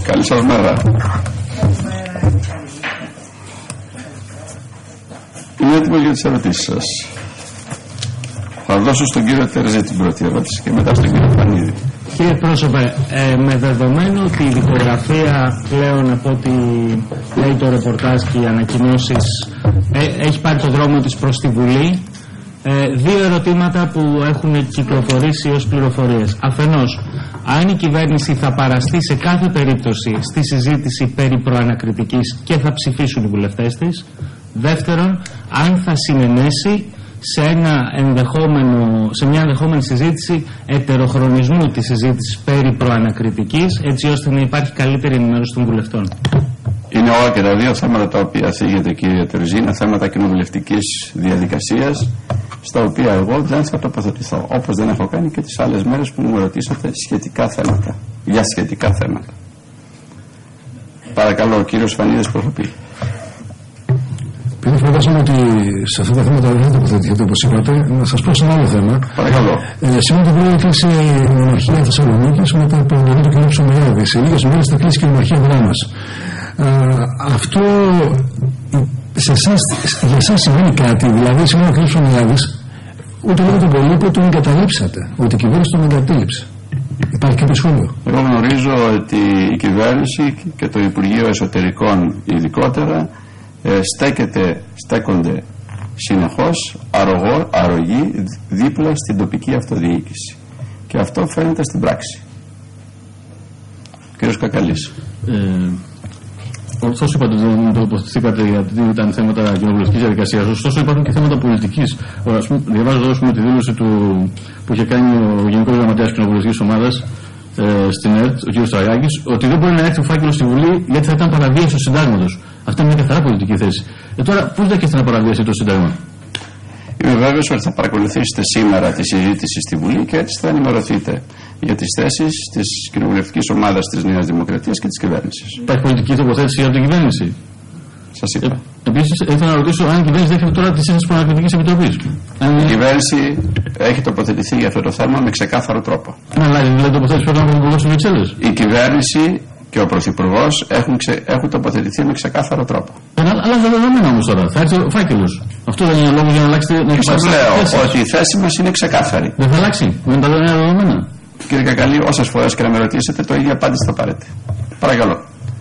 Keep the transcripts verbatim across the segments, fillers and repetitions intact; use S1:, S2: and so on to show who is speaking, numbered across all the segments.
S1: Καλή σας μέρα. Είμαι έτοιμο για τις ερωτήσεις σας. Θα δώσω στον κύριο Τερζή την πρώτη ερώτηση και μετά στον κύριο Φανίδη.
S2: Κύριε πρόσωπε, ε, με δεδομένο ότι η δικογραφία πλέον από ό,τι λέει το ρεπορτάζ και οι ανακοινώσεις ε, έχει πάρει το δρόμο της προς τη Βουλή, ε, δύο ερωτήματα που έχουν κυκλοφορήσει ως πληροφορίες. Αφενός, αν η κυβέρνηση θα παραστεί σε κάθε περίπτωση στη συζήτηση περί προανακριτικής και θα ψηφίσουν οι βουλευτές της. Δεύτερον, αν θα συνενέσει σε, ένα ενδεχόμενο, σε μια ενδεχόμενη συζήτηση ετεροχρονισμού της συζήτησης περί προανακριτικής, έτσι ώστε να υπάρχει καλύτερη ενημέρωση των βουλευτών.
S1: Είναι όλα και τα δύο θέματα τα οποία θίγεται, κύριε Τερζή, είναι θέματα κοινοβουλευτικής διαδικασίας, στα οποία εγώ δεν θα τοποθετηθώ, όπως δεν έχω κάνει και τις άλλες μέρες που μου ρωτήσατε σχετικά θέματα, για σχετικά θέματα. Παρακαλώ, ο κύριος Φανίδης προχωρεί.
S3: Επειδή φαντάζομαι ότι σε αυτά τα θέματα δεν θα τοποθετηθείτε όπως είπατε, να σας πω σε ένα άλλο θέμα.
S1: Παρακαλώ.
S3: Ε, σήμερα το πρωί έκλεισε η Μοναρχία Θεσσαλονίκης με το απολογισμό του κ. Ψωμιάδη. Σε λίγες μέρες θα κλείσει και η Μοναρχία Δράμας. Ε, αυτό σε εσάς, για εσάς σημαίνει κάτι, δηλαδή σήμερα ο κ. Ψωμιάδης, ούτε λόγω τον πολύ που τον εγκαταλείψατε, ότι η κυβέρνηση τον εγκατέλειψε. Υπάρχει κάποιο σχόλιο?
S1: Εγώ γνωρίζω ότι η κυβέρνηση και το Υπουργείο Εσωτερικών ειδικότερα στέκεται, στέκονται συνεχώς αρρωγό, αρρωγοί δίπλα στην τοπική αυτοδιοίκηση, και αυτό φαίνεται στην πράξη. Κύριος Κακαλής.
S4: Ε, ορθώς είπατε, δεν τοποθετηθήκατε γιατί ήταν θέματα κοινοβουλευτικής διαδικασίας, ωστόσο υπάρχουν και θέματα πολιτικής. Διαβάζω εδώ τη δήλωση του, που είχε κάνει ο Γενικός Γραμματέας Κοινοβουλευτικής Ομάδας ε, στην ΕΡΤ, ο κ. Στραγάκης, ότι δεν μπορεί να έρθει ο φάκελος στη Βουλή γιατί θα ήταν παραβίαση του συντάγματος. Αυτή είναι μια καθαρά πολιτική θέση. Ε, τώρα, πώς δέχεστε να παραβιάσει το Σύνταγμα?
S1: Είμαι βέβαιος ότι θα παρακολουθήσετε σήμερα τη συζήτηση στη Βουλή και έτσι θα ενημερωθείτε για τις θέσεις της κοινοβουλευτικής ομάδας της Νέας Δημοκρατίας και της κυβέρνησης.
S4: Υπάρχει πολιτική τοποθέτηση για την κυβέρνηση?
S1: Σας είπα.
S4: Ε, Επίσης, ήθελα να ρωτήσω αν η κυβέρνηση δέχεται τώρα τη σύνθεση της Προανακριτικής Επιτροπής. Αν...
S1: Η κυβέρνηση έχει τοποθετηθεί για αυτό το θέμα με ξεκάθαρο τρόπο.
S4: Ναι, αλλά δηλαδή τοποθέτηση πρέπει να αποδώσει στις Βρυξέλλες.
S1: Η κυβέρνηση και ο Πρωθυπουργός έχουν, ξε... έχουν τοποθετηθεί με ξεκάθαρο τρόπο.
S4: Ε, αλλά δεν δεδομένα όμως τώρα. Θα έρθει ο φάκελος. Αυτό δεν είναι λόγος για να αλλάξετε. Να
S1: σας λέω ότι η θέση μας είναι ξεκάθαρη.
S4: Δεν θα αλλάξει. Δεν τα νέα δεδομένα.
S1: Κύριε Κακαλή, όσες φορές και να με ρωτήσετε, το ίδιο απάντηση θα πάρετε. Παρακαλώ.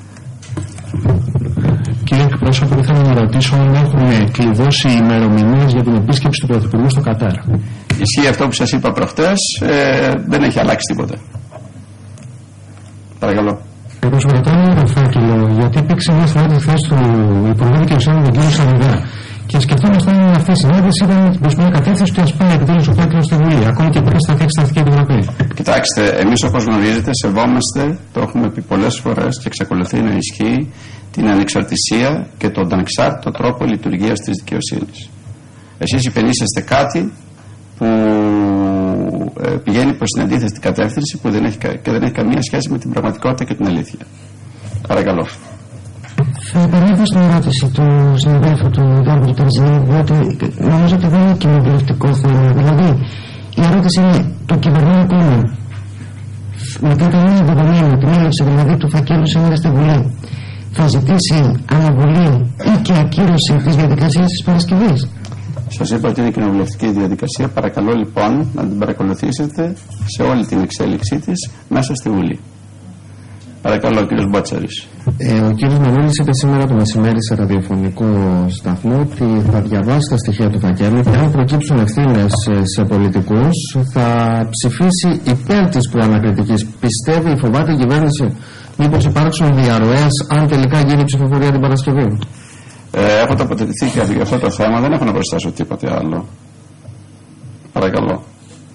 S2: Κύριε εκπρόσωπο, ήθελα να ρωτήσω αν έχουν κλειδώσει ημερομηνίες για την επίσκεψη του Πρωθυπουργού στο Κατάρ.
S1: Ισχύει αυτό που σας είπα προχτές, ε, δεν έχει αλλάξει τίποτα. Παρακαλώ.
S2: Όπως ρωτάμε το φάκελο, γιατί υπήρξε μια στρατή θέση του Υπουργού Δικαιοσύνης, τον κύριο Σαριδά. Και σκεφτόμασταν αν αυτή η συνάντηση ήταν προς μια κατεύθυνση και ας πάει επιτέλους ο φάκελος στη Βουλή, ακόμη και πριν σταθεί εξεταστική επιτροπή.
S1: Κοιτάξτε, εμείς όπως γνωρίζετε σεβόμαστε, το έχουμε πει πολλές φορές και εξακολουθεί να ισχύει, την ανεξαρτησία και τον ανεξάρτητο τρόπο λειτουργίας της δικαιοσύνης. Εσείς υπενήσεστε κάτι που ε, πηγαίνει προς την αντίθετη κατεύθυνση που δεν έχει, και δεν έχει καμία σχέση με την πραγματικότητα και την αλήθεια. Παρακαλώ.
S5: Θα επανέλθω στην ερώτηση του συναδέλφου του Γιώργου Τερζή, διότι νομίζω ότι δεν είναι κοινοβουλευτικό θέμα. Δηλαδή, η ερώτηση είναι το κυβερνών κόμμα μετά τα νέα δεδομένα, την έλευση δηλαδή του φακέλου σήμερα στη Βουλή, θα ζητήσει αναβολή ή και ακύρωση της διαδικασίας της Παρασκευής?
S1: Σας είπα ότι είναι κοινοβουλευτική διαδικασία. Παρακαλώ λοιπόν να την παρακολουθήσετε σε όλη την εξέλιξή της μέσα στη Βουλή. Παρακαλώ, ο κύριος Μπάτσαρης.
S6: Ε, ο κύριος Μανώλης είπε σήμερα το μεσημέρι σε ραδιοφωνικό σταθμό ότι θα διαβάσει τα στοιχεία του φακέλου και αν προκύψουν ευθύνες σε πολιτικούς θα ψηφίσει υπέρ της προανακριτικής. Πιστεύει ή φοβάται η κυβέρνηση μήπως υπάρξουν διαρροές αν τελικά γίνει η ψηφοφορία την Παρασκευή?
S1: Ε, έχω τοποθετηθεί και για αυτό το θέμα, δεν έχω να προσθέσω τίποτε άλλο. Παρακαλώ.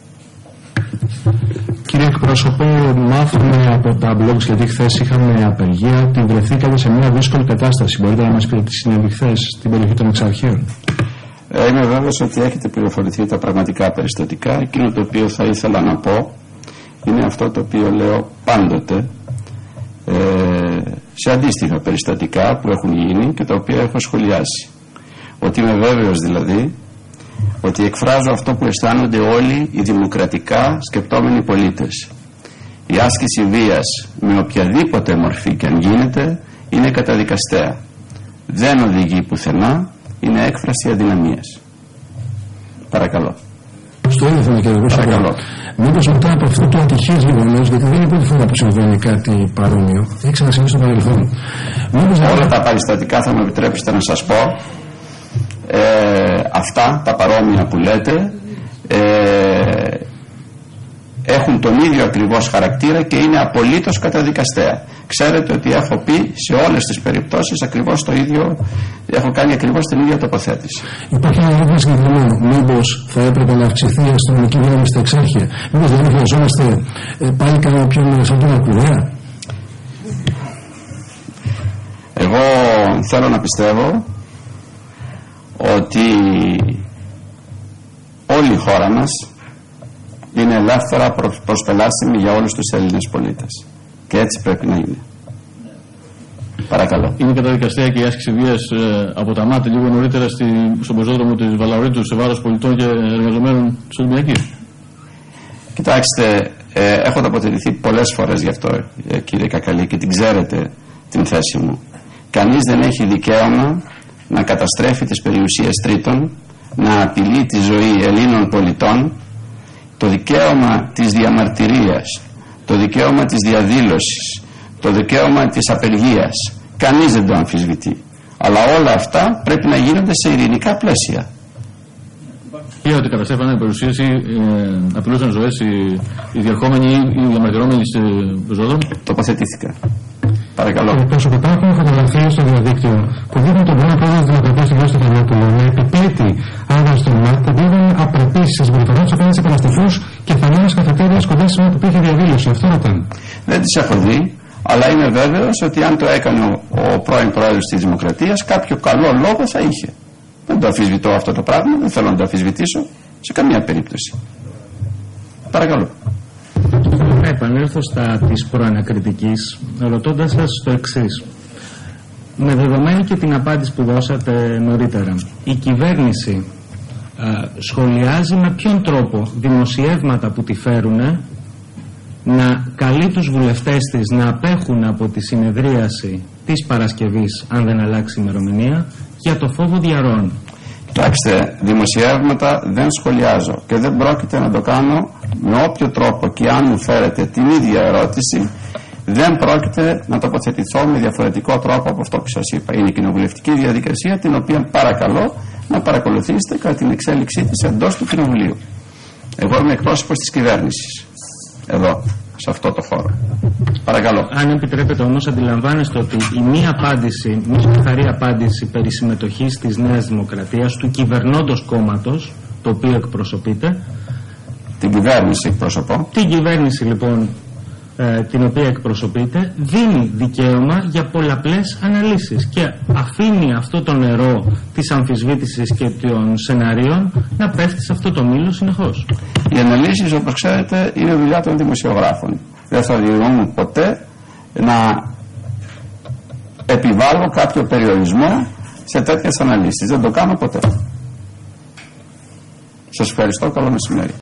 S2: Κύριε εκπρόσωπε, μάθαμε από τα blogs, γιατί χθες είχαμε απεργία, ότι βρεθήκατε σε μια δύσκολη κατάσταση. Μπορείτε να μας πείτε τι συνέβη χθες στην περιοχή των Εξαρχείων?
S1: Ε, είμαι βέβαιος ότι έχετε πληροφορηθεί τα πραγματικά περιστατικά. Εκείνο το οποίο θα ήθελα να πω είναι αυτό το οποίο λέω πάντοτε ε, σε αντίστοιχα περιστατικά που έχουν γίνει και τα οποία έχω σχολιάσει. Ότι είμαι βέβαιος δηλαδή ότι εκφράζω αυτό που αισθάνονται όλοι οι δημοκρατικά σκεπτόμενοι πολίτες. Η άσκηση βίας με οποιαδήποτε μορφή και αν γίνεται είναι καταδικαστέα. Δεν οδηγεί πουθενά, είναι έκφραση αδυναμίας. Παρακαλώ.
S3: Στο ίδιο θέλω και εγώ.
S1: Παρακαλώ.
S3: Μήπως μετά από αυτό το ατυχές γεγονός, γιατί δεν είναι η πρώτη φορά που συμβαίνει κάτι παρόμοιο, έχει ξανασυμβεί στο παρελθόν. Μήπως
S1: όλα τα παριστατικά, θα μου επιτρέψετε να σας πω, ε, αυτά τα παρόμοια που λέτε, ε, έχουν τον ίδιο ακριβώς χαρακτήρα και είναι απολύτως καταδικαστέα. Ξέρετε ότι έχω πει σε όλες τις περιπτώσεις ακριβώς το ίδιο, έχω κάνει ακριβώς την ίδια τοποθέτηση.
S3: Υπάρχει ένα ερώτημα συγκεκριμένο. Μήπως θα έπρεπε να αυξηθεί η αστυνομική δύναμη στα εξάρχεια? Μήπως δεν χρειαζόμαστε ε, πάλι κανένα πιο σαν τον Αρκουδέα?
S1: Εγώ θέλω να πιστεύω ότι όλη η χώρα μας είναι ελεύθερα προσπελάσιμη για όλους τους Έλληνες πολίτες. Και έτσι πρέπει να είναι. Παρακαλώ.
S4: Είναι καταδικαστέα και η άσκηση βίας ε, από τα ΜΑΤ λίγο νωρίτερα στη, στον πεζόδρομο της Βαλαωρίτου σε βάρος πολιτών και εργαζομένων της Ολυμπιακής?
S1: Κοιτάξτε, ε, έχω τοποθετηθεί πολλές φορές γι' αυτό, ε, κύριε Κακαλή, και την ξέρετε την θέση μου. Κανείς δεν έχει δικαίωμα να καταστρέφει τις περιουσίες τρίτων, να απειλεί τη ζωή Ελλήνων πολιτών. Το δικαίωμα της διαμαρτυρίας, το δικαίωμα της διαδήλωσης, το δικαίωμα της απεργίας, κανείς δεν το αμφισβητεί. Αλλά όλα αυτά πρέπει να γίνονται σε ειρηνικά πλαίσια.
S4: Ή ότι καταστρέφανε παρουσίαση, ε, απειλούσαν ζωές οι, οι διερχόμενοι ή οι διαμαρτυρόμενοι στο πεζόδρομο.
S1: Τοποθετήθηκα. Παρακαλώ.
S3: Προσωπικά έχω φωτογραφίες στο διαδίκτυο που δείχνουν τον πρώην πρόεδρο της Δημοκρατίας του κ. Στεφανόπουλο να επιπέτει άνδρα στον ΜΑΤ που ήταν απρεπείς σε συμπεριφορά του απέναντι σε παραστατούς και φανέλες καφετέριας κοντά στη στιγμή που υπήρχε διαδήλωση. Αυτό ήταν.
S1: Δεν τις έχω δει, αλλά είμαι βέβαιος ότι αν το έκανε ο, ο πρώην πρόεδρος της Δημοκρατίας, κάποιο καλό λόγο θα είχε. Δεν το αμφισβητώ αυτό το πράγμα, δεν θέλω να το αμφισβητήσω σε καμία περίπτωση. Παρακαλώ.
S2: Να επανέλθω στα της προανακριτικής, ρωτώντας σας το εξής. Με δεδομένη και την απάντηση που δώσατε νωρίτερα, η κυβέρνηση α, σχολιάζει με ποιον τρόπο δημοσιεύματα που τη φέρουν να καλεί τους βουλευτές της να απέχουν από τη συνεδρίαση της Παρασκευής, αν δεν αλλάξει η ημερομηνία, για το φόβο διαρροών?
S1: Κοιτάξτε, δημοσιεύματα δεν σχολιάζω και δεν πρόκειται να το κάνω με όποιο τρόπο, και αν μου φέρετε την ίδια ερώτηση δεν πρόκειται να τοποθετηθώ με διαφορετικό τρόπο από αυτό που σας είπα. Είναι η κοινοβουλευτική διαδικασία, την οποία παρακαλώ να παρακολουθήσετε κατά την εξέλιξή της εντός του Κοινοβουλίου. Εγώ είμαι εκπρόσωπος της κυβέρνησης εδώ, σε αυτό το χώρο. Παρακαλώ.
S2: Αν επιτρέπετε όμως, αντιλαμβάνεστε ότι η μία απάντηση, μία καθαρή απάντηση περί συμμετοχής της Νέας Δημοκρατίας, του κυβερνώντος κόμματος, το οποίο εκπροσωπείτε.
S1: Την κυβέρνηση εκπροσωπώ.
S2: Την κυβέρνηση λοιπόν, ε, την οποία εκπροσωπείτε, δίνει δικαίωμα για πολλαπλές αναλύσεις και αφήνει αυτό το νερό της αμφισβήτησης και των σεναρίων να πέφτει σε αυτό το μήλο συνεχώς.
S1: Οι αναλύσεις, όπως ξέρετε, είναι δουλειά των δημοσιογράφων. Δεν θα διηγούμουν ποτέ να επιβάλλω κάποιο περιορισμό σε τέτοιες αναλύσεις. Δεν το κάνω ποτέ. Σας ευχαριστώ. Καλό μεσημέρι.